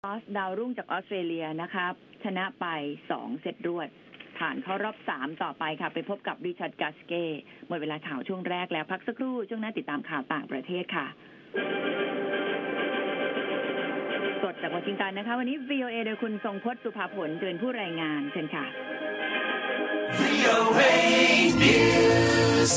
ดาวรุ่งจากออสเตรเลียนะครับชนะไป2เซตรวดผ่านเข้ารอบ3ต่อไปค่ะไปพบกับริชาร์ดกาสเก้หมดเวลาข่าวช่วงแรกแล้วพักสักครู่ช่วงหน้าติดตามข่าวต่างประเทศค่ะสดจากวอชิงตันนะคะวันนี้ VOA โดยคุณทรงพจน์สุภาผลเป็นผู้รายงานเชิญค่ะ VOA News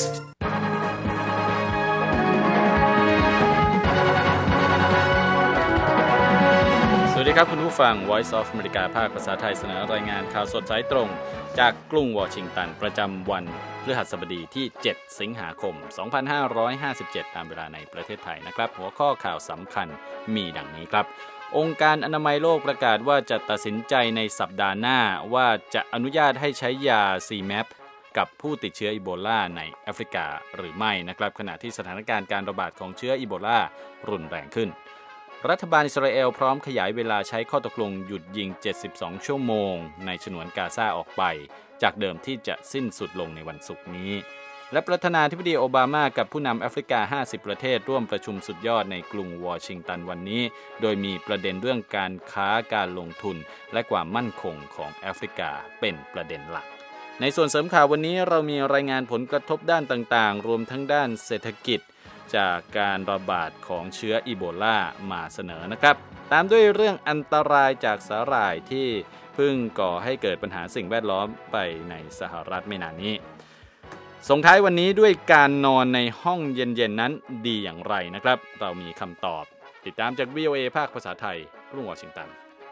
สวัสดีครับคุณผู้ฟัง Voice of America ภาคภาษาไทยเสนอรายงานข่าวสดสายตรงจากกรุงวอชิงตันประจำวันพฤหัสบดีที่7สิงหาคม2557ตามเวลาในประเทศไทยนะครับหัวข้อข่าวสำคัญมีดังนี้ครับองค์การอนามัยโลกประกาศว่าจะตัดสินใจในสัปดาห์หน้าว่าจะอนุญาตให้ใช้ยา CMAP กับผู้ติดเชื้ออีโบลาในแอฟริกาหรือไม่นะครับขณะที่สถานการณ์การระบาดของเชื้ออีโบลารุนแรงขึ้นรัฐบาลอิสราเอลพร้อมขยายเวลาใช้ข้อตกลงหยุดยิง72ชั่วโมงในฉนวนกาซาออกไปจากเดิมที่จะสิ้นสุดลงในวันศุกร์นี้และประธานาธิบดีโอบามากับผู้นำแอฟริกา50ประเทศร่วมประชุมสุดยอดในกรุงวอชิงตันวันนี้โดยมีประเด็นเรื่องการค้าการลงทุนและความมั่นคงของแอฟริกาเป็นประเด็นหลักในส่วนเสริมข่าววันนี้เรามีรายงานผลกระทบด้านต่างๆรวมทั้งด้านเศรษฐกิจจากการระบาดของเชื้ออีโบลามาเสนอนะครับตามด้วยเรื่องอันตรายจากสาหร่ายที่เพิ่งก่อให้เกิดปัญหาสิ่งแวดล้อมไปในสหรัฐไม่นานนี้ส่งท้ายวันนี้ด้วยการนอนในห้องเย็นๆนั้นดีอย่างไรนะครับเรามีคำตอบติดตามจาก VOA ภาคภาษาไทยกรุงวอชิงตัน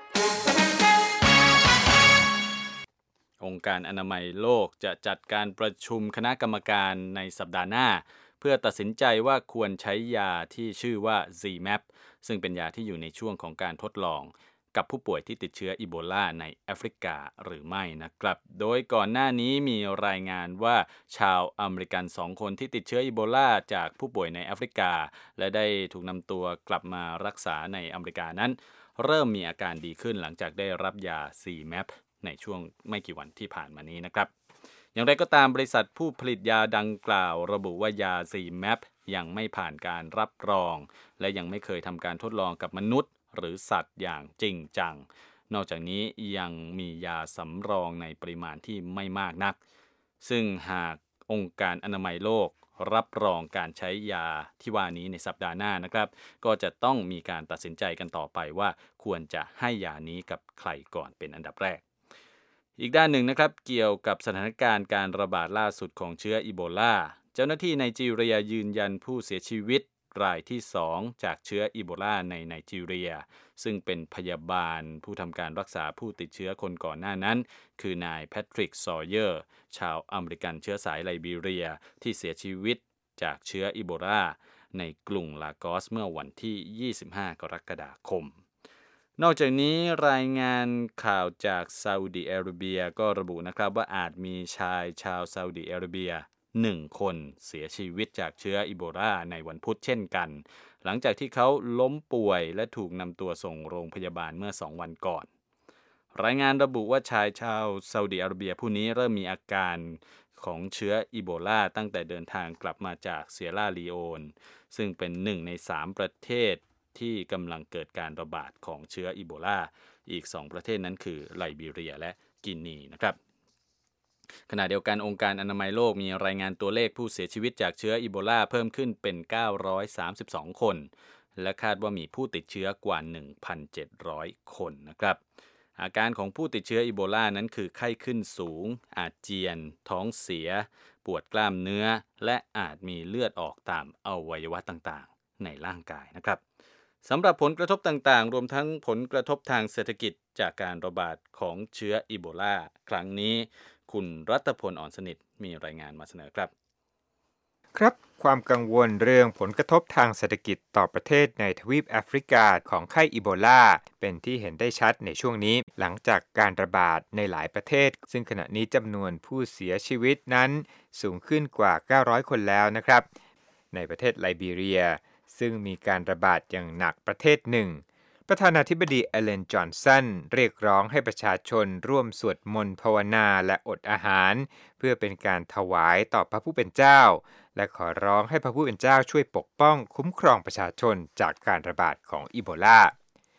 องค์การอนามัยโลกจะจัดการประชุมคณะกรรมการในสัปดาห์หน้าเพื่อตัดสินใจว่าควรใช้ยาที่ชื่อว่า CMAP ซึ่งเป็นยาที่อยู่ในช่วงของการทดลองกับผู้ป่วยที่ติดเชื้ออีโบลาในแอฟริกาหรือไม่นะครับโดยก่อนหน้านี้มีรายงานว่าชาวอเมริกัน2คนที่ติดเชื้ออีโบลาจากผู้ป่วยในแอฟริกาและได้ถูกนำตัวกลับมารักษาในอเมริกานั้นเริ่มมีอาการดีขึ้นหลังจากได้รับยา CMAP ในช่วงไม่กี่วันที่ผ่านมานี้นะครับอย่างไรก็ตามบริษัทผู้ผลิตยาดังกล่าวระบุว่ายา CMAP ยังไม่ผ่านการรับรองและยังไม่เคยทำการทดลองกับมนุษย์หรือสัตว์อย่างจริงจังนอกจากนี้ยังมียาสำรองในปริมาณที่ไม่มากนักซึ่งหากองค์การอนามัยโลกรับรองการใช้ยาที่ว่านี้ในสัปดาห์หน้านะครับก็จะต้องมีการตัดสินใจกันต่อไปว่าควรจะให้ยานี้กับใครก่อนเป็นอันดับแรกอีกด้านหนึ่งนะครับเกี่ยวกับสถานการณ์การระบาดล่าสุดของเชื้ออีโบลาเจ้าหน้าที่ไนจีเรียยืนยันผู้เสียชีวิตรายที่2จากเชื้ออีโบลาในไนจีเรียซึ่งเป็นพยาบาลผู้ทำการรักษาผู้ติดเชื้อคนก่อนหน้านั้นคือนายแพทริกซอเยอร์ชาวอเมริกันเชื้อสายไลบีเรียที่เสียชีวิตจากเชื้ออีโบลาในกรุงลากอสเมื่อวันที่25กรกฎาคมนอกจากนี้รายงานข่าวจากซาอุดิอาระเบียก็ระบุนะครับว่าอาจมีชายชาวซาอุดิอาระเบีย1คนเสียชีวิตจากเชื้ออีโบลาในวันพุธเช่นกันหลังจากที่เขาล้มป่วยและถูกนำตัวส่งโรงพยาบาลเมื่อ2วันก่อนรายงานระบุว่าชายชาวซาอุดิอาระเบียผู้นี้เริ่มมีอาการของเชื้ออีโบลาตั้งแต่เดินทางกลับมาจากเซียร่าลีโอนซึ่งเป็น1ใน3ประเทศที่กำลังเกิดการระบาดของเชื้ออีโบลาอีก2ประเทศนั้นคือไลบีเรียและกินีนะครับขณะเดียวกันองค์การอนามัยโลกมีรายงานตัวเลขผู้เสียชีวิตจากเชื้ออีโบลาเพิ่มขึ้นเป็น932คนและคาดว่ามีผู้ติดเชื้อกว่า 1,700 คนนะครับอาการของผู้ติดเชื้ออีโบลานั้นคือไข้ขึ้นสูงอาเจียนท้องเสียปวดกล้ามเนื้อและอาจมีเลือดออกตามอวัยวะต่างๆในร่างกายนะครับสำหรับผลกระทบต่างๆรวมทั้งผลกระทบทางเศรษฐกิจจากการระบาดของเชื้ออีโบลาครั้งนี้คุณรัตพลอ่อนสนิทมีรายงานมาเสนอครับครับความกังวลเรื่องผลกระทบทางเศรษฐกิจต่อประเทศในทวีปแอฟริกาของไข้อีโบลาเป็นที่เห็นได้ชัดในช่วงนี้หลังจากการระบาดในหลายประเทศซึ่งขณะนี้จำนวนผู้เสียชีวิตนั้นสูงขึ้นกว่า900คนแล้วนะครับในประเทศไลบีเรียซึ่งมีการระบาดอย่างหนักประเทศหนึ่งประธานาธิบดีเอเลนจอห์นสันเรียกร้องให้ประชาชนร่วมสวดมนต์ภาวนาและอดอาหารเพื่อเป็นการถวายต่อพระผู้เป็นเจ้าและขอร้องให้พระผู้เป็นเจ้าช่วยปกป้องคุ้มครองประชาชนจากการระบาดของอีโบลา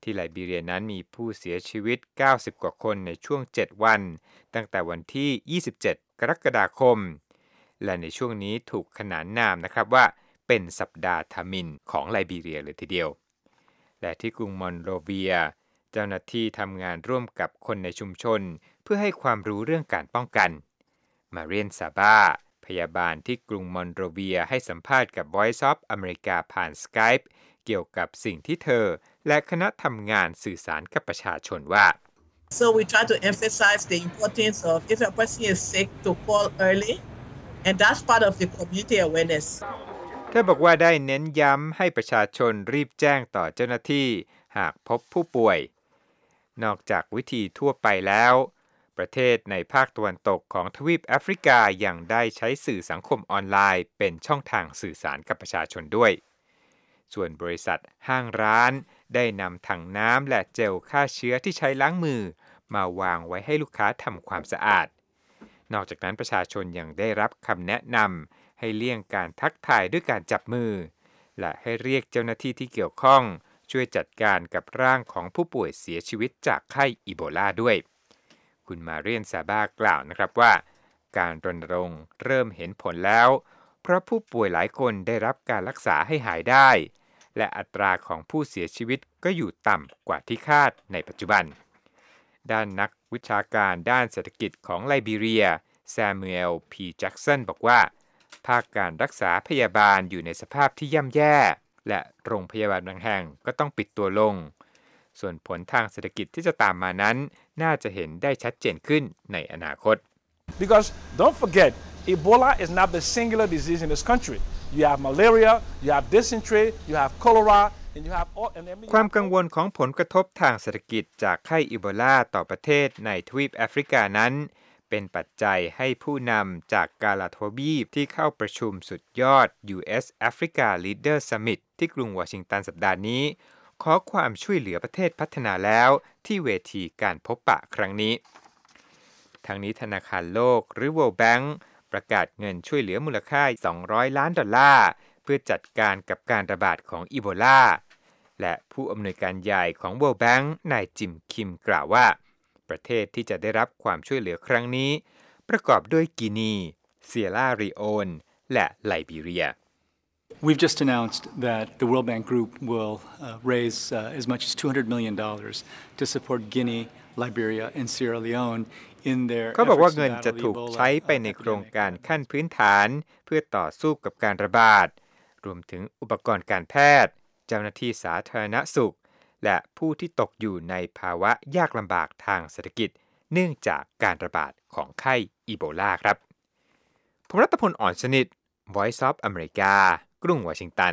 ที่ไลบีเรียนั้นมีผู้เสียชีวิต90กว่าคนในช่วง7วันตั้งแต่วันที่27กรกฎาคมและในช่วงนี้ถูกขนานนามนะครับว่าเป็นสัปดาห์ทมิฬของไลบีเรียเลยทีเดียวและที่กรุงมอนโรเวียเจ้าหน้าที่ทำงานร่วมกับคนในชุมชนเพื่อให้ความรู้เรื่องการป้องกันมาเรียนซาบาพยาบาลที่กรุงมอนโรเวียให้สัมภาษณ์กับ Voice of America ผ่าน Skype เกี่ยวกับสิ่งที่เธอและคณะทำงานสื่อสารกับประชาชนว่า So we try to emphasize the importance of if a person is sick to call early and that's part of the community awareness เธอบอกว่าได้เน้นย้ำให้ประชาชนรีบแจ้งต่อเจ้าหน้าที่หากพบผู้ป่วยนอกจากวิธีทั่วไปแล้วประเทศในภาคตะวันตกของทวีปแอฟริกายังได้ใช้สื่อสังคมออนไลน์เป็นช่องทางสื่อสารกับประชาชนด้วยส่วนบริษัทห้างร้านได้นำถังน้ำและเจลฆ่าเชื้อที่ใช้ล้างมือมาวางไว้ให้ลูกค้าทำความสะอาดนอกจากนั้นประชาชนยังได้รับคำแนะนำให้เลี่ยงการทักทายด้วยการจับมือและให้เรียกเจ้าหน้าที่ที่เกี่ยวข้องช่วยจัดการกับร่างของผู้ป่วยเสียชีวิตจากไข้อีโบลาด้วยคุณมาเรียนซาบากล่าวนะครับว่าการรณรงค์เริ่มเห็นผลแล้วเพราะผู้ป่วยหลายคนได้รับการรักษาให้หายได้และอัตราของผู้เสียชีวิตก็อยู่ต่ำกว่าที่คาดในปัจจุบันด้านนักวิชาการด้านเศรษฐกิจของไลบีเรียแซมูเอล พีแจ็กสันบอกว่าภาคการรักษาพยาบาลอยู่ในสภาพที่ย่ำแย่และโรงพยาบาลบางแห่งก็ต้องปิดตัวลงส่วนผลทางเศรษฐกิจที่จะตามมานั้นน่าจะเห็นได้ชัดเจนขึ้นในอนาคต Because don't forget Ebola is not the singular disease in this country. You have malaria, you have dysentery, you have cholera, and you have all. ความกังวลของผลกระทบทางเศรษฐกิจจากไข้อีโบลาต่อประเทศในทวีปแอฟริกานั้นเป็นปัจจัยให้ผู้นำจากกาลาทวีปที่เข้าประชุมสุดยอด US Africa Leader Summit ที่กรุงวอชิงตันสัปดาห์นี้ขอความช่วยเหลือประเทศพัฒนาแล้วที่เวทีการพบปะครั้งนี้ทั้งนี้ธนาคารโลกหรือ World Bank ประกาศเงินช่วยเหลือมูลค่า$200 ล้านเพื่อจัดการกับการระบาดของอีโบลาและผู้อำนวยการใหญ่ของ World Bank นายจิมคิมกล่าวว่าประเทศที่จะได้รับความช่วยเหลือครั้งนี้ประกอบด้วยกินีเซียร่าลีโอนและไลบีเรีย We've just announced that the World Bank Group will raise as much as $200 million to support Guinea, Liberia, and Sierra Leone in their เขาบอกว่าเงินจะถูกใช้ไปในโครงการขั้นพื้นฐานเพื่อต่อสู้กับการระบาดรวมถึงอุปกรณ์การแพทย์เจ้าหน้าที่สาธารณสุขและผู้ที่ตกอยู่ในภาวะยากลำบากทางเศรษฐกิจเนื่องจากการระบาดของไข้อีโบลาครับผมรัตพล อ่อนสนิท Voice of America กรุงวอชิงตัน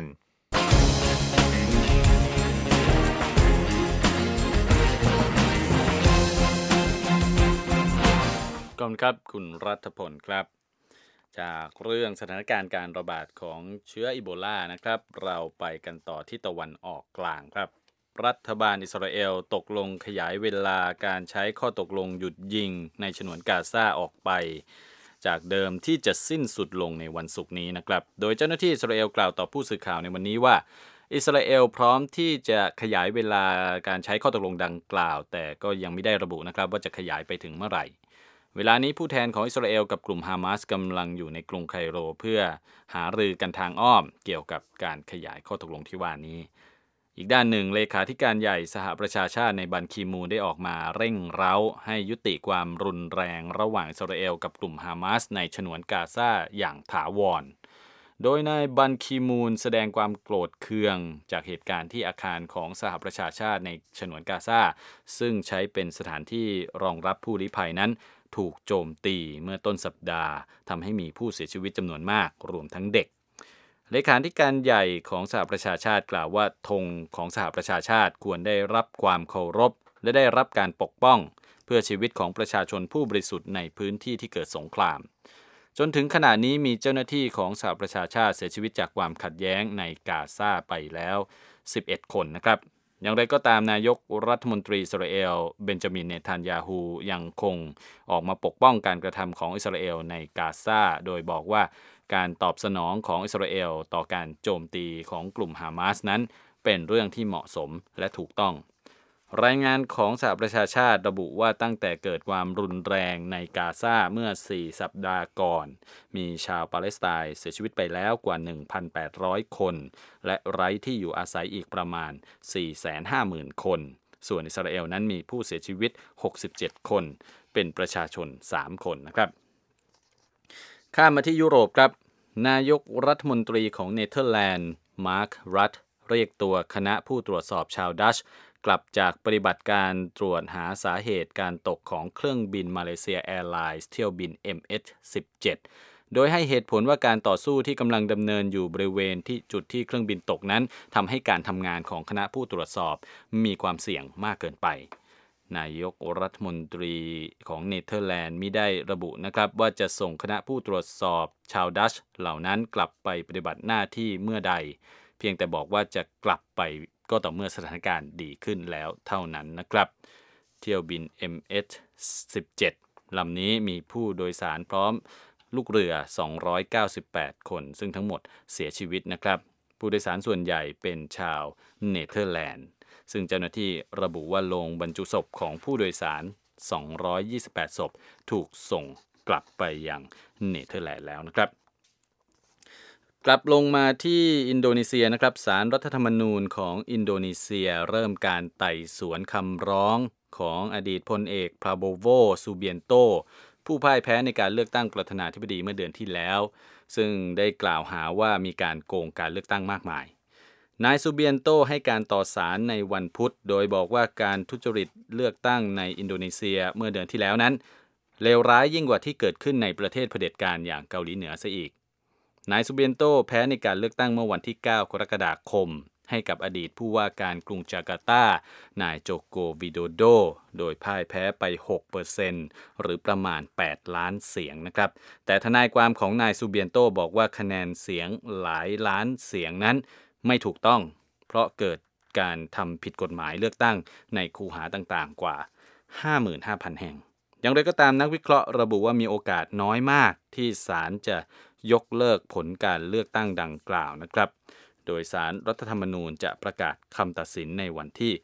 ขอบคุณครับคุณรัฐพลครับจากเรื่องสถานการณ์การระบาดของเชื้ออีโบลานะครับเราไปกันต่อที่ตะวันออกกลางครับรัฐบาลอิสราเอลตกลงขยายเวลาการใช้ข้อตกลงหยุดยิงในฉนวนกาซาออกไปจากเดิมที่จะสิ้นสุดลงในวันศุกร์นี้นะครับโดยเจ้าหน้าที่อิสราเอลกล่าวต่อผู้สื่อข่าวในวันนี้ว่าอิสราเอลพร้อมที่จะขยายเวลาการใช้ข้อตกลงดังกล่าวแต่ก็ยังไม่ได้ระบุนะครับว่าจะขยายไปถึงเมื่อไหร่เวลานี้ผู้แทนของอิสราเอลกับกลุ่มฮามาสกำลังอยู่ในกรุงไคโรเพื่อหารือกันทางอ้อมเกี่ยวกับการขยายข้อตกลงที่ว่านี้อีกด้านหนึ่งเลขาธิการใหญ่สหประชาชาติในบันคีมูนได้ออกมาเร่งเร้าให้ยุติความรุนแรงระหว่างอิสราเอลกับกลุ่มฮามาสในฉนวนกาซาอย่างถาวรโดยนายบันคีมูนแสดงความโกรธเคืองจากเหตุการณ์ที่อาคารของสหประชาชาติในฉนวนกาซาซึ่งใช้เป็นสถานที่รองรับผู้ลี้ภัยนั้นถูกโจมตีเมื่อต้นสัปดาห์ทำให้มีผู้เสียชีวิตจำนวนมากรวมทั้งเด็กเลขาธิการใหญ่ของสหประชาชาติกล่าวว่าธงของสหประชาชาติควรได้รับความเคารพและได้รับการปกป้องเพื่อชีวิตของประชาชนผู้บริสุทธิ์ในพื้นที่ที่เกิดสงครามจนถึงขณะนี้มีเจ้าหน้าที่ของสหประชาชาติเสียชีวิตจากความขัดแย้งในกาซาไปแล้ว11คนนะครับอย่างไรก็ตามนายกรัฐมนตรีอิสราเอลเบนจามินเนทันยาฮูยังคงออกมาปกป้องการกระทำของอิสราเอลในกาซาโดยบอกว่าการตอบสนองของอิสราเอลต่อการโจมตีของกลุ่มฮามาสนั้นเป็นเรื่องที่เหมาะสมและถูกต้องรายงานของสหประชาชาติระบุว่าตั้งแต่เกิดความรุนแรงในกาซาเมื่อ4สัปดาห์ก่อนมีชาวปาเลสไตน์เสียชีวิตไปแล้วกว่า 1,800 คนและไร้ที่อยู่อาศัยอีกประมาณ 450,000 คนส่วนอิสราเอลนั้นมีผู้เสียชีวิต67คนเป็นประชาชน3คนนะครับข้ามมาที่ยุโรปครับนายกรัฐมนตรีของเนเธอร์แลนด์มาร์ครัตเรียกตัวคณะผู้ตรวจสอบชาวดัชกลับจากปฏิบัติการตรวจหาสาเหตุการตกของเครื่องบินมาเลเซียแอร์ไลน์เที่ยวบิน MH17 โดยให้เหตุผลว่าการต่อสู้ที่กำลังดำเนินอยู่บริเวณที่จุดที่เครื่องบินตกนั้นทำให้การทำงานของคณะผู้ตรวจสอบมีความเสี่ยงมากเกินไปนายกรัฐมนตรีของเนเธอร์แลนด์มิได้ระบุนะครับว่าจะส่งคณะผู้ตรวจสอบชาวดัชเหล่านั้นกลับไปปฏิบัติหน้าที่เมื่อใดเพียงแต่บอกว่าจะกลับไปก็ต่อเมื่อสถานการณ์ดีขึ้นแล้วเท่านั้นนะครับเที่ยวบิน MH17 ลำนี้มีผู้โดยสารพร้อมลูกเรือ298คนซึ่งทั้งหมดเสียชีวิตนะครับผู้โดยสารส่วนใหญ่เป็นชาวเนเธอร์แลนด์ซึ่งเจ้าหน้าที่ระบุว่าโรงบรรจุศพของผู้โดยสาร228ศพถูกส่งกลับไปยังเนเธอร์แลนด์แล้วนะครับกลับลงมาที่อินโดนีเซียนะครับศาลรัฐธรรมนูญของอินโดนีเซียเริ่มการไต่สวนคำร้องของอดีตพลเอกพราโบโวซูเบียนโตผู้พ่ายแพ้ในการเลือกตั้งประธานาธิบดีเมื่อเดือนที่แล้วซึ่งได้กล่าวหาว่ามีการโกงการเลือกตั้งมากมายนายซูเบียนโตให้การต่อศาลในวันพุธโดยบอกว่าการทุจริตเลือกตั้งในอินโดนีเซียเมื่อเดือนที่แล้วนั้นเลวร้ายยิ่งกว่าที่เกิดขึ้นในประเทศเผด็จการอย่างเกาหลีเหนือซะอีกนายซูเบียนโตแพ้ในการเลือกตั้งเมื่อวันที่ 9 กรกฎาคมให้กับอดีตผู้ว่าการกรุงจาการ์ตานายโจโกวิโดโดโดยพ่ายแพ้ไป 6% หรือประมาณ8ล้านเสียงนะครับแต่ทนายความของนายซูเบียนโตบอกว่าคะแนนเสียงหลายล้านเสียงนั้นไม่ถูกต้องเพราะเกิดการทำผิดกฎหมายเลือกตั้งในคูหาต่างๆกว่า 55,000 แห่งอย่างไรก็ตามนักวิเคราะห์ระบุว่ามีโอกาสน้อยมากที่ศาลจะยกเลิกผลการเลือกตั้งดังกล่าวนะครับโดยศาลรัฐธรรมนูญจะประกาศคำตัดสินในวันที่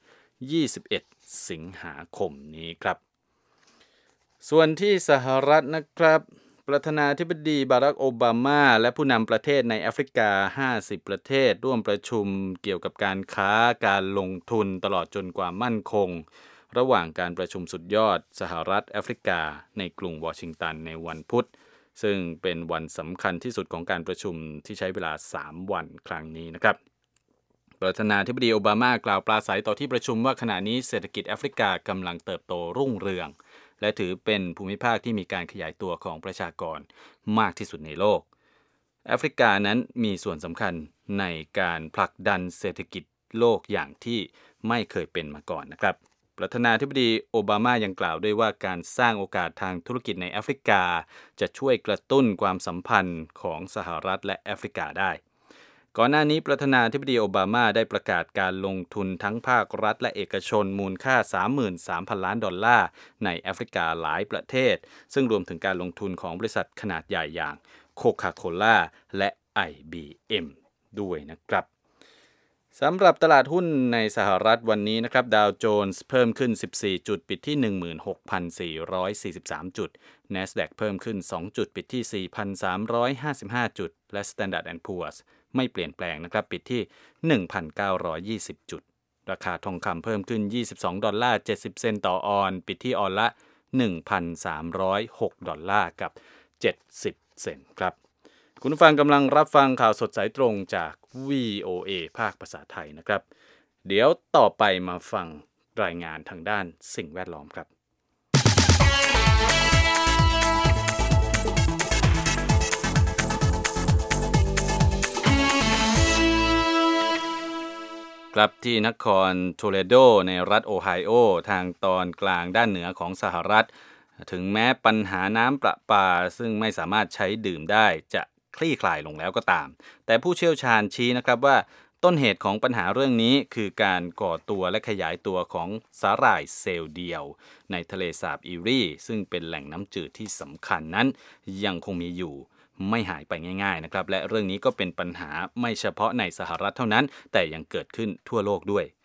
21 สิงหาคมนี้ครับส่วนที่สหรัฐนะครับประธานาธิบดีบารักโอบามาและผู้นำประเทศในแอฟริกา50ประเทศร่วมประชุมเกี่ยวกับการค้าการลงทุนตลอดจนความมั่นคงระหว่างการประชุมสุดยอดสหรัฐแอฟริกาในกรุงวอชิงตันในวันพุธซึ่งเป็นวันสำคัญที่สุดของการประชุมที่ใช้เวลา3วันครั้งนี้นะครับประธานาธิบดีโอบามากล่าวปราศัยต่อที่ประชุมว่าขณะนี้เศรษฐกิจแอฟริกากำลังเติบโตรุ่งเรืองและถือเป็นภูมิภาคที่มีการขยายตัวของประชากรมากที่สุดในโลกแอฟริกานั้นมีส่วนสำคัญในการผลักดันเศรษฐกิจโลกอย่างที่ไม่เคยเป็นมาก่อนนะครับประธานาธิบดีโอบามายังกล่าวด้วยว่าการสร้างโอกาสทางธุรกิจในแอฟริกาจะช่วยกระตุ้นความสัมพันธ์ของสหรัฐและแอฟริกาได้ก่อนหน้านี้ประธานาธิบดีโอบามาได้ประกาศการลงทุนทั้งภาครัฐและเอกชนมูลค่า 33,000 ล้านดอลลาร์ในแอฟริกาหลายประเทศซึ่งรวมถึงการลงทุนของบริษัทขนาดใหญ่อย่างโคคาโคล่าและ IBM ด้วยนะครับสำหรับตลาดหุ้นในสหรัฐวันนี้นะครับดาวโจนส์เพิ่มขึ้น14จุดปิดที่ 16,443 จุด NASDAQ เพิ่มขึ้น2จุดปิดที่ 4,355 จุดและ Standard & Poor's ไม่เปลี่ยนแปลงนะครับปิดที่ 1,920 จุดราคาทองคำเพิ่มขึ้น$22.70 ต่อออนปิดที่ออนละ 1,306 กับ70 เซนต์ครับคุณผู้ฟังกำลังรับฟังข่าวสดสายตรงจาก VOA ภาคภาษาไทยนะครับเดี๋ยวต่อไปมาฟังรายงานทางด้านสิ่งแวดล้อมครับกลับที่นครโทเลโดในรัฐโอไฮโอทางตอนกลางด้านเหนือของสหรัฐถึงแม้ปัญหาน้ำประปาซึ่งไม่สามารถใช้ดื่มได้จะคลี่คลายลงแล้วก็ตามแต่ผู้เชี่ยวชาญชี้นะครับว่าต้นเหตุของปัญหาเรื่องนี้คือการก่อตัวและขยายตัวของสาหร่ายเซลล์เดียวในทะเลสาบอีรีซึ่งเป็นแหล่งน้ำจืดที่สำคัญนั้นยังคงมีอยู่ไม่หายไปง่ายๆนะครับและเรื่องนี้ก็เป็นปัญหาไม่เฉพาะในสหรัฐเท่านั้นแต่ยังเกิดขึ้นทั่วโลกด้วย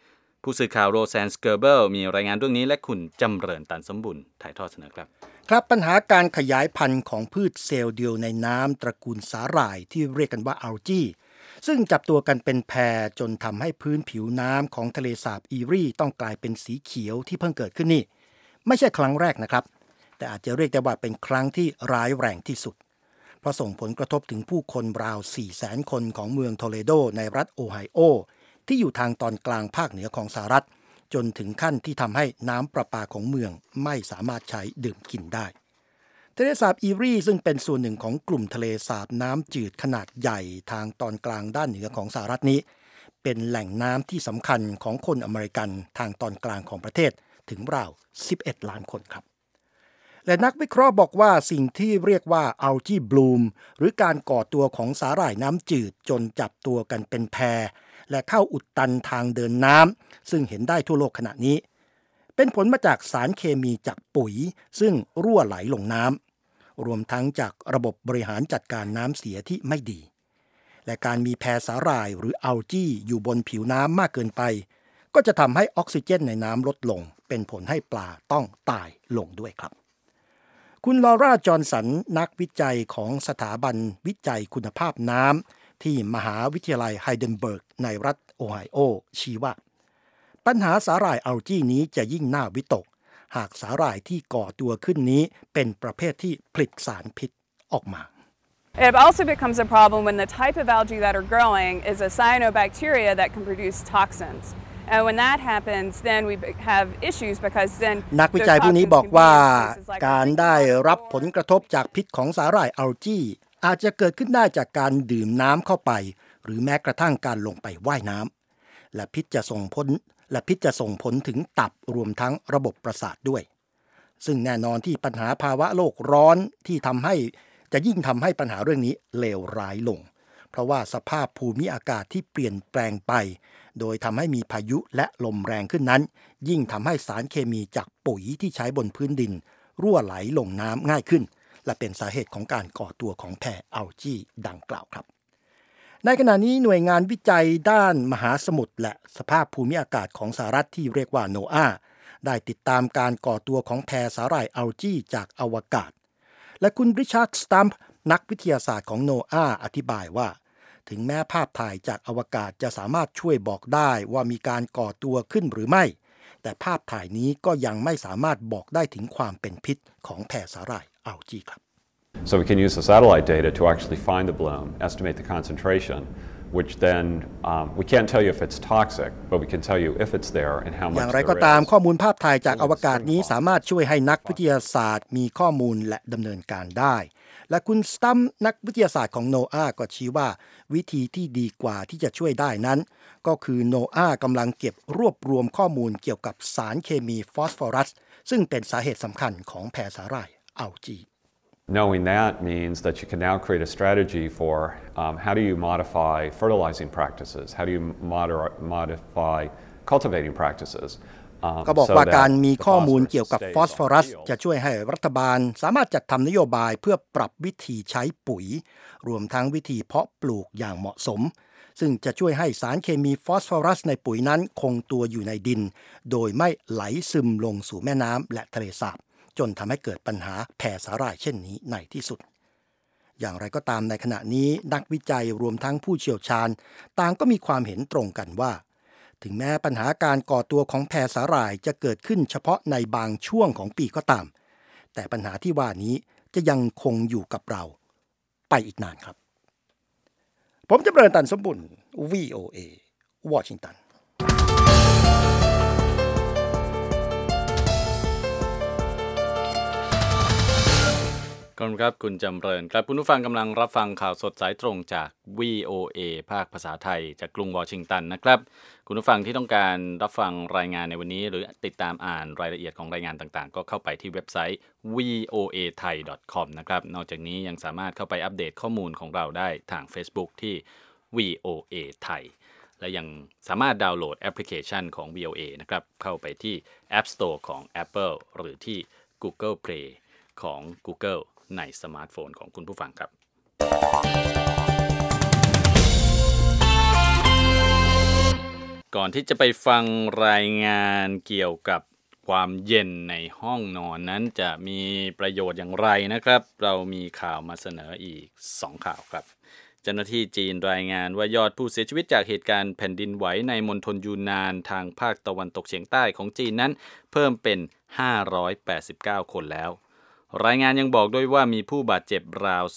ผู้สื่อข่าวโรแซนสเกอร์เบิลมีรายงานเรื่องนี้และคุณจำเริญตันสมบุญถ่ายทอดเสนอครับครับปัญหาการขยายพันธุ์ของพืชเซลล์เดียวในน้ำตระกูลสาหร่ายที่เรียกกันว่าอัลจีซึ่งจับตัวกันเป็นแพรจนทำให้พื้นผิวน้ำของทะเลสาบอีรีต้องกลายเป็นสีเขียวที่เพิ่งเกิดขึ้นนี่ไม่ใช่ครั้งแรกนะครับแต่อาจจะเรียกได้ว่าเป็นครั้งที่ร้ายแรงที่สุดเพราะส่งผลกระทบถึงผู้คนราว 400,000 คนของเมืองโทเลโดในรัฐโอไฮโอที่อยู่ทางตอนกลางภาคเหนือของสหรัฐจนถึงขั้นที่ทำให้น้ำประปาของเมืองไม่สามารถใช้ดื่มกินได้ทะเลสาบอีรีซึ่งเป็นส่วนหนึ่งของกลุ่มทะเลสาบน้ำจืดขนาดใหญ่ทางตอนกลางด้านเหนือของสหรัฐนี้เป็นแหล่งน้ำที่สำคัญของคนอเมริกันทางตอนกลางของประเทศถึงราว 11 ล้านคนครับและนักวิเคราะห์บอกว่าสิ่งที่เรียกว่าอัลจีบลูมหรือการก่อตัวของสาหร่ายน้ำจืดจนจับตัวกันเป็นแพรและเข้าอุดตันทางเดินน้ำซึ่งเห็นได้ทั่วโลกขณะนี้เป็นผลมาจากสารเคมีจากปุ๋ยซึ่งรั่วไหลลงน้ำรวมทั้งจากระบบบริหารจัดการน้ำเสียที่ไม่ดีและการมีแพรสาหร่ายหรืออัลจีอยู่บนผิวน้ำมากเกินไปก็จะทำให้ออกซิเจนในน้ำลดลงเป็นผลให้ปลาต้องตายลงด้วยครับคุณลอร่าจอห์นสันนักวิจัยของสถาบันวิจัยคุณภาพน้ำที่มหาวิทยาลัยไฮเดนเบิร์กในรัฐโอไฮโอชี้ว่าปัญหาสาหร่ายอัลจีนี้จะยิ่งน่าวิตกหากสาหร่ายที่ก่อตัวขึ้นนี้เป็นประเภทที่ผลิตสารพิษออกมา It also becomes a problem when the type of algae that are growing is a cyanobacteria that can produce toxins.And when that happens, then we have issues because then นักวิจัยผู้นี้บอกว่าการได้รับผลกระทบจากพิษของสาหร่ายอัลจีอาจจะเกิดขึ้นได้จากการดื่มน้ำเข้าไปหรือแม้กระทั่งการลงไปว่ายน้ำและพิษจะส่งผลถึงตับรวมทั้งระบบประสาทด้วยซึ่งแน่นอนที่ปัญหาภาวะโลกร้อนที่จะยิ่งทำให้ปัญหาเรื่องนี้เลวร้ายลงเพราะว่าสภาพภูมิอากาศที่เปลี่ยนแปลงไปโดยทำให้มีพายุและลมแรงขึ้นนั้นยิ่งทำให้สารเคมีจากปุ๋ยที่ใช้บนพื้นดินรั่วไหลลงน้ำง่ายขึ้นและเป็นสาเหตุของการก่อตัวของแพรอัลจีดังกล่าวครับในขณะนี้หน่วยงานวิจัยด้านมหาสมุทรและสภาพภูมิอากาศของสหรัฐที่เรียกว่าโนอาได้ติดตามการก่อตัวของแพรสาหร่ายอัลจีจากอวกาศและคุณริชาร์ดสตัมป์นักวิทยาศาสตร์ของโนอาอธิบายว่าถึงแม้ภาพถ่ายจากอวกาศจะสามารถช่วยบอกได้ว่ามีการก่อตัวขึ้นหรือไม่แต่ภาพถ่ายนี้ก็ยังไม่สามารถบอกได้ถึงความเป็นพิษของแพรสาหร่ายอัลจีครับ So we can use the satellite data to actually find the bloom, estimate the concentration, which then we can't tell you if it's toxic, but we can tell you if it's there and how much there is. อย่างไรก็ตามข้อมูลภาพถ่ายจากอวกาศนี้สามารถช่วยให้นักวิทยาศาสตร์มีข้อมูลและดำเนินการได้และคุณสตัมนักวิทยาศาสตร์ของโนอาก็ชี้ว่าวิธีที่ดีกว่าที่จะช่วยได้นั้นก็คือโนอากำลังเก็บรวบรวมข้อมูลเกี่ยวกับสารเคมีฟอสฟอรัสซึ่งเป็นสาเหตุสำคัญของแพรสาหร่ายอัลจี Knowing that means that you can now create a strategy for how do you modify fertilizing practices, how do you modify cultivating practices. ก็บอกว่าการมีข้อมูลเกี่ยวกับฟอสฟอรัสจะช่วยให้รัฐบาลสามารถจัดทำนโยบายเพื่อปรับวิธีใช้ปุ๋ยรวมทั้งวิธีเพาะปลูกอย่างเหมาะสมซึ่งจะช่วยให้สารเคมีฟอสฟอรัสในปุ๋ยนั้นคงตัวอยู่ในดินโดยไม่ไหลซึมลงสู่แม่น้ำและทะเลสาบจนทำให้เกิดปัญหาแพรสาหร่ายเช่นนี้ในที่สุดอย่างไรก็ตามในขณะนี้นักวิจัยรวมทั้งผู้เชี่ยวชาญต่างก็มีความเห็นตรงกันว่าถึงแม้ปัญหาการก่อตัวของแพรสาหร่ายจะเกิดขึ้นเฉพาะในบางช่วงของปีก็ตามแต่ปัญหาที่ว่านี้จะยังคงอยู่กับเราไปอีกนานครับผมจำเริญตันสมบุญ VOA วอชิงตันขอบคุณครับคุณจำเริญครับคุณผู้ฟังกำลังรับฟังข่าวสดสายตรงจาก VOA ภาคภาษาไทยจากกรุงวอชิงตันนะครับคุณผู้ฟังที่ต้องการรับฟังรายงานในวันนี้หรือติดตามอ่านรายละเอียดของรายงานต่างๆก็เข้าไปที่เว็บไซต์ voathai.com นะครับนอกจากนี้ยังสามารถเข้าไปอัปเดตข้อมูลของเราได้ทาง Facebook ที่ VOA Thai และยังสามารถดาวน์โหลดแอปพลิเคชันของ VOA นะครับเข้าไปที่ App Store ของ Apple หรือที่ Google Play ของ Googleในสมาร์ทโฟนของคุณผู้ฟังครับก่อนที่จะไปฟังรายงานเกี่ยวกับความเย็นในห้องนอนนั้นจะมีประโยชน์อย่างไรนะครับเรามีข่าวมาเสนออีก2ข่าวครับเจ้าหน้าที่จีนรายงานว่ายอดผู้เสียชีวิตจากเหตุการณ์แผ่นดินไหวในมณฑลยูนนานทางภาคตะวันตกเฉียงใต้ของจีนนั้นเพิ่มเป็น589คนแล้วรายงานยังบอกด้วยว่ามีผู้บาดเจ็บราว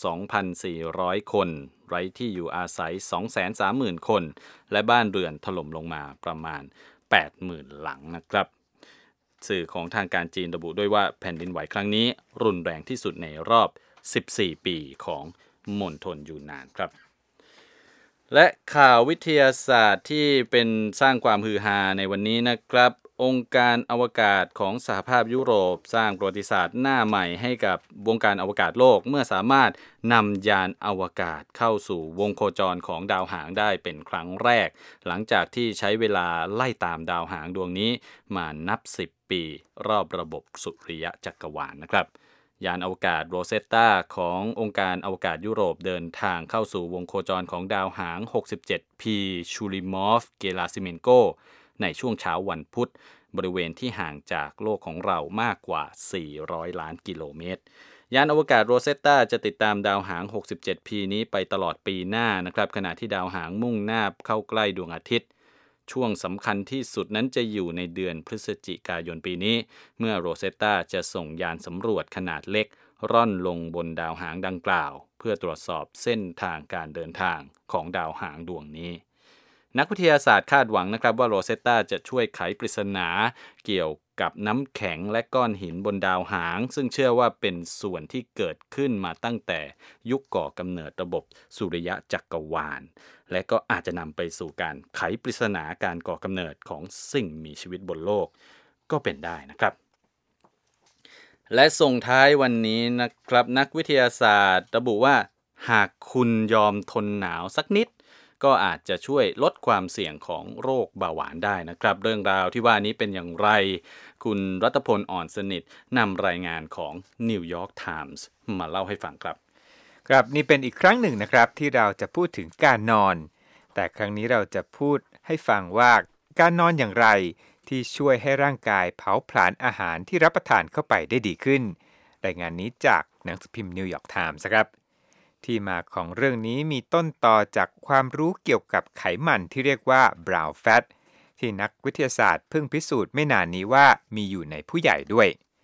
2,400 คนไร้ที่อยู่อาศัย 230,000 คนและบ้านเรือนถล่มลงมาประมาณ 80,000 หลังนะครับสื่อของทางการจีนระบุด้วยว่าแผ่นดินไหวครั้งนี้รุนแรงที่สุดในรอบ14ปีของมณฑลยูนนานครับและข่าววิทยาศาสตร์ที่เป็นสร้างความฮือฮาในวันนี้นะครับองค์การอวกาศของสหภาพยุโรปสร้างประวัติศาสตร์หน้าใหม่ให้กับวงการอวกาศโลกเมื่อสามารถนำยานอวกาศเข้าสู่วงโคจรของดาวหางได้เป็นครั้งแรกหลังจากที่ใช้เวลาไล่ตามดาวหางดวงนี้มานับ10ปีรอบระบบสุริยะจักรวาลนะครับยานอวกาศโรเซตตาขององค์การอวกาศยุโรปเดินทางเข้าสู่วงโคจรของดาวหาง 67P ชูริมอฟเกลาซิเมนโกในช่วงเช้าวันพุธบริเวณที่ห่างจากโลกของเรามากกว่า400ล้านกิโลเมตรยานอวกาศโรเซตตาจะติดตามดาวหาง 67P นี้ไปตลอดปีหน้านะครับขณะที่ดาวหางมุ่งหน้าเข้าใกล้ดวงอาทิตย์ช่วงสำคัญที่สุดนั้นจะอยู่ในเดือนพฤศจิกายนปีนี้เมื่อโรเซตตาจะส่งยานสำรวจขนาดเล็กร่อนลงบนดาวหางดังกล่าวเพื่อตรวจสอบเส้นทางการเดินทางของดาวหางดวงนี้นักวิทยาศาสตร์คาดหวังนะครับว่าโรเซตตาจะช่วยไขปริศนาเกี่ยวกับน้ำแข็งและก้อนหินบนดาวหางซึ่งเชื่อว่าเป็นส่วนที่เกิดขึ้นมาตั้งแต่ยุคก่อกำเนิดระบบสุริยะจักรวาลและก็อาจจะนำไปสู่การไขปริศนาการก่อกำเนิดของสิ่งมีชีวิตบนโลกก็เป็นได้นะครับและส่งท้ายวันนี้นะครับนักวิทยาศาสตร์ระบุว่าหากคุณยอมทนหนาวสักนิดก็อาจจะช่วยลดความเสี่ยงของโรคเบาหวานได้นะครับเรื่องราวที่ว่านี้เป็นอย่างไรคุณรัตพลอ่อนสนิทนำรายงานของ New York Times มาเล่าให้ฟังครับครับนี่เป็นอีกครั้งหนึ่งนะครับที่เราจะพูดถึงการนอนแต่ครั้งนี้เราจะพูดให้ฟังว่าการนอนอย่างไรที่ช่วยให้ร่างกายเผาผลาญอาหารที่รับประทานเข้าไปได้ดีขึ้นรายงานนี้จากหนังสือพิมพ์ New York Times ครับที่มาของเรื่องนี้มีต้นตอจากความรู้เกี่ยวกับไขมันที่เรียกว่า brown fat ที่นักวิทยาศาสตร์เพิ่งพิสูจน์ไม่นานนี้ว่ามีอยู่ในผู้ใหญ่ด้วย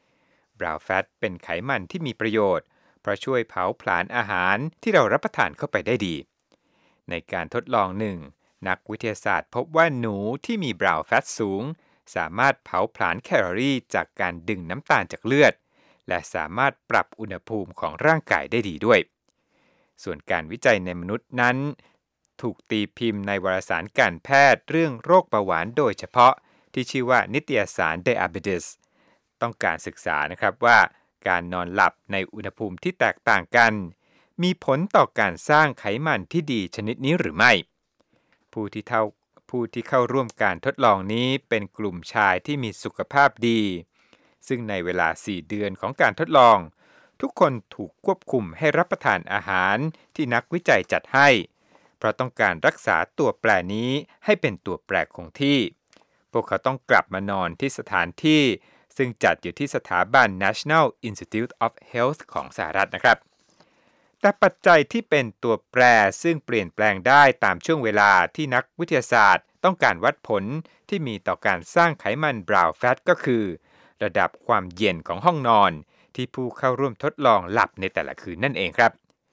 brown fat เป็นไขมันที่มีประโยชน์เพราะช่วยเผาผลาญอาหารที่เรารับประทานเข้าไปได้ดีในการทดลองหนึ่งนักวิทยาศาสตร์พบว่าหนูที่มี brown fat สูงสามารถเผาผลาญแคลอรี่จากการดึงน้ำตาลจากเลือดและสามารถปรับอุณหภูมิของร่างกายได้ดีด้วยส่วนการวิจัยในมนุษย์นั้นถูกตีพิมพ์ในวารสารการแพทย์เรื่องโรคเบาหวานโดยเฉพาะที่ชื่อว่านิตยสาร Diabetes ต้องการศึกษานะครับว่าการนอนหลับในอุณหภูมิที่แตกต่างกันมีผลต่อการสร้างไขมันที่ดีชนิดนี้หรือไม่ผู้ที่เข้าร่วมการทดลองนี้เป็นกลุ่มชายที่มีสุขภาพดีซึ่งในเวลา4เดือนของการทดลองทุกคนถูกควบคุมให้รับประทานอาหารที่นักวิจัยจัดให้เพราะต้องการรักษาตัวแปรนี้ให้เป็นตัวแปรคงที่พวกเขาต้องกลับมานอนที่สถานที่ซึ่งจัดอยู่ที่สถาบัน National Institute of Health ของสหรัฐนะครับแต่ปัจจัยที่เป็นตัวแปรซึ่งเปลี่ยนแปลงได้ตามช่วงเวลาที่นักวิทยาศาสตร์ต้องการวัดผลที่มีต่อการสร้างไขมัน brown fat ก็คือระดับความเย็นของห้องนอนที่ผู้เข้าร่วมทดลองหลับในแต่ละคืนนั่นเองครับ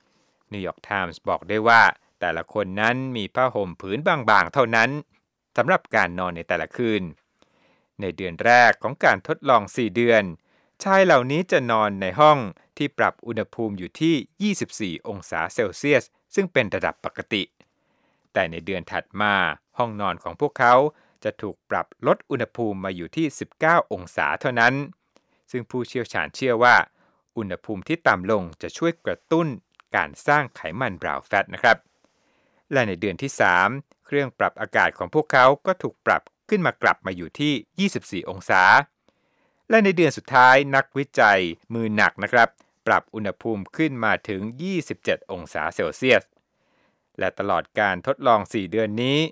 New York Times บอกได้ว่าแต่ละคนนั้นมีผ้าห่มผืนบางๆเท่านั้นสำหรับการนอนในแต่ละคืนในเดือนแรกของการทดลอง4เดือนชายเหล่านี้จะนอนในห้องที่ปรับอุณหภูมิอยู่ที่24องศาเซลเซียสซึ่งเป็นระดับปกติแต่ในเดือนถัดมาห้องนอนของพวกเขาจะถูกปรับลดอุณหภูมิมาอยู่ที่19องศาเท่านั้นซึ่งผู้เชี่ยวชาญเชื่อว่าอุณหภูมิที่ต่ำลงจะช่วยกระตุ้นการสร้างไขมัน brown fat นะครับและในเดือนที่3เครื่องปรับอากาศของพวกเขาก็ถูกปรับขึ้นมากลับมาอยู่ที่24องศาและในเดือนสุดท้ายนักวิจัยมือหนักนะครับปรับอุณหภูมิขึ้นมาถึง27องศาเซลเซียสและตลอดการทดลอง4เดือนนี้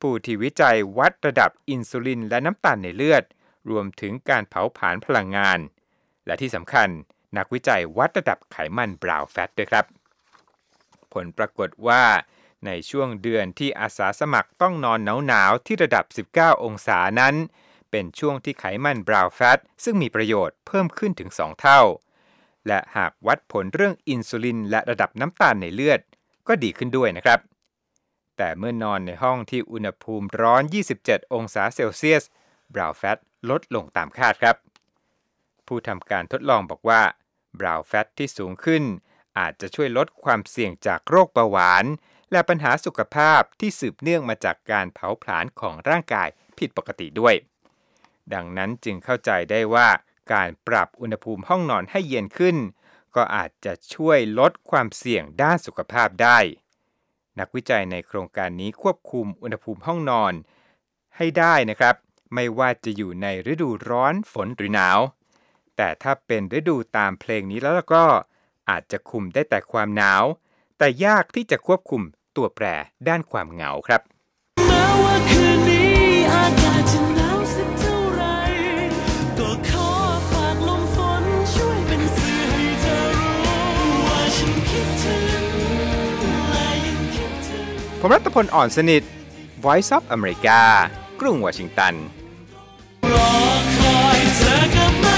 ผู้ที่วิจัยวัดระดับอินซูลินและน้ำตาลในเลือดรวมถึงการเผาผลาญพลังงานและที่สำคัญนักวิจัยวัดระดับไขมันบราวน์แฟตด้วยครับผลปรากฏว่าในช่วงเดือนที่อาสาสมัครต้องนอนหนาวๆที่ระดับ19องศานั้นเป็นช่วงที่ไขมันบราวน์แฟตซึ่งมีประโยชน์เพิ่มขึ้นถึง2เท่าและหากวัดผลเรื่องอินซูลินและระดับน้ำตาลในเลือดก็ดีขึ้นด้วยนะครับแต่เมื่อนอนในห้องที่อุณหภูมิร้อน27องศาเซลเซียสบราวน์แฟตลดลงตามคาดครับผู้ทำการทดลองบอกว่าบราวน์แฟตที่สูงขึ้นอาจจะช่วยลดความเสี่ยงจากโรคเบาหวานและปัญหาสุขภาพที่สืบเนื่องมาจากการเผาผลาญของร่างกายผิดปกติด้วยดังนั้นจึงเข้าใจได้ว่าการปรับอุณหภูมิห้องนอนให้เย็นขึ้นก็อาจจะช่วยลดความเสี่ยงด้านสุขภาพได้นักวิจัยในโครงการนี้ควบคุมอุณหภูมิห้องนอนให้ได้นะครับไม่ว่าจะอยู่ในฤดูร้อนฝนหรือหนาวแต่ถ้าเป็นฤดูตามเพลงนี้แล้วก็อาจจะคุมได้แต่ความหนาวแต่ยากที่จะควบคุมตัวแปรด้านความเหงาครับแม้ว่าคืนนี้อากาศจะหนาวสักเท่าไรก็ขอฝากลมฝนช่วยเป็นสื่อให้เธอรู้ว่าฉันคิดถึงและยังคิดถึงผมรัตพลอ่อนสนิท Voice of America กรุงวอชิงตันรอคอยเธอกลับมา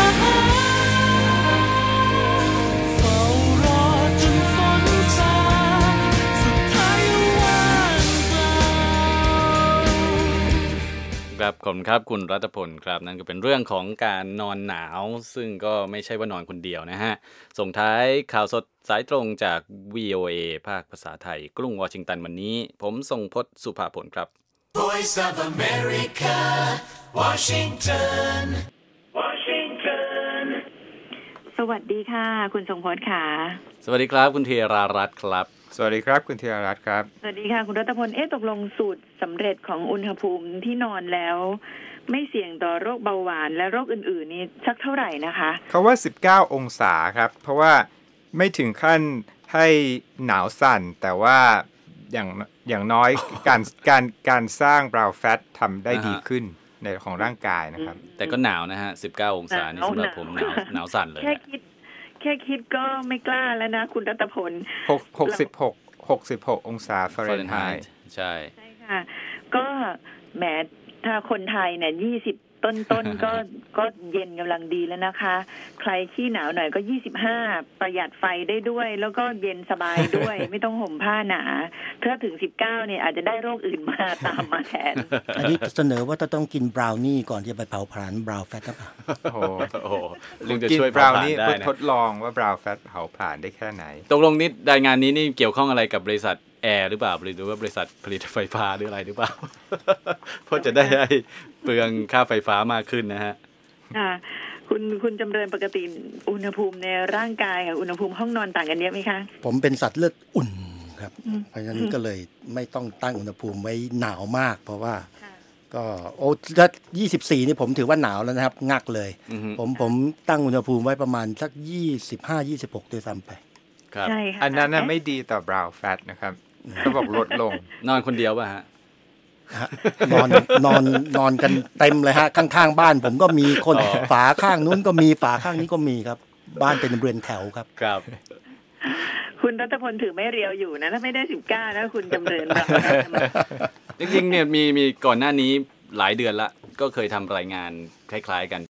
ครับขอบคุณครับคุณรัตพลครับนั่นก็เป็นเรื่องของการนอนหนาวซึ่งก็ไม่ใช่ว่านอนคนเดียวนะฮะส่งท้ายข่าวสดสายตรงจาก VOA ภาคภาษาไทยกรุงวอชิงตันวันนี้ผมทรงพจน์สุภาผลครับ Voice of America Washington สวัสดีค่ะคุณทรงพจน์ค่ะสวัสดีครับคุณเทรารัตน์ครับสวัสดีครับคุณเทรารัตน์ครับสวัสดีค่ะคุณรัตพลตกลงสูตรสำเร็จของอุณหภูมิที่นอนแล้วไม่เสี่ยงต่อโรคเบาหวานและโรคอื่นๆนี่สักเท่าไหร่นะคะเขาว่า19องศาครับเพราะว่าไม่ถึงขั้นให้หนาวสั่นแต่ว่าอย่างน้อย การสร้างบราวน์แฟตทำได้ดีขึ้นในของร่างกายนะครับแต่ก็หนาวนะฮะ19องศานี่สำหรับผมหนาวสั่นเลยแค่คิดก็ไม่กล้าแล้วนะคุณรัตพล 66องศาฟาเรนไฮต์ใช่ค่ะก็แหมถ้าคนไทยเนี่ย20ต้นก็เย็นกำลังดีแล้วนะคะใครขี้หนาวหน่อยก็25ประหยัดไฟได้ด้วยแล้วก็เย็นสบายด้วย ไม่ต้องห่มผ้าหนาถ้าถึง19เนี่ยอาจจะได้โรคอื่นมาตามมาแทนอันนี้เสนอว่าต้องกินบราวนี่ก่อนที่จะไปเผาผลาญบราวน์แฟตครับโอ้โหลุงจะช่วยบราวนี่เพื่อทดลองว่าบราวน์แฟตเผาผลาญได้แค่ไหนตกลงนิดรายงานนี้นี่เกี่ยวข้องอะไรกับบริษัทแอร์หรือเปล่าหรือว่าบริษัทผลิตไฟฟ้าหรืออะไรหรือเปล่า เพราะจะได้เปลืองค่าไฟฟ้ามากขึ้นนะฮะค่ะคุณจำเริญปกติอุณหภูมิในร่างกายกับอุณหภูมิห้องนอนต่างกันเยอะไหมคะผมเป็นสัตว์เลือดอุ่นครับเพราะฉะนั้นก็เลยไม่ต้องตั้งอุณหภูมิไว้หนาวมากเพราะว่าก็ถ้า24นี่ผมถือว่าหนาวแล้วนะครับงักเลยผมตั้งอุณหภูมิไว้ประมาณสัก25-26ด้วยซ้ำไปใช่ค่ะอันนั้นน่ะไม่ดีต่อบราวน์แฟตนะครับเขาบอกลดลงนอนคนเดียวป่ะฮะนอนกันเต็มเลยฮะข้างๆบ้านผมก็มีคนฝาข้างนู้นก็มีฝาข้างนี้ก็มีครับบ้านเป็นเรือนแถวครับครับคุณรัตพลถือไม่เรียวอยู่นะถ้าไม่ได้19นะคุณจำเริญจริงๆเนี่ยมีก่อนหน้านี้หลายเดือนละก็เคยทำรายงานคล้ายๆกัน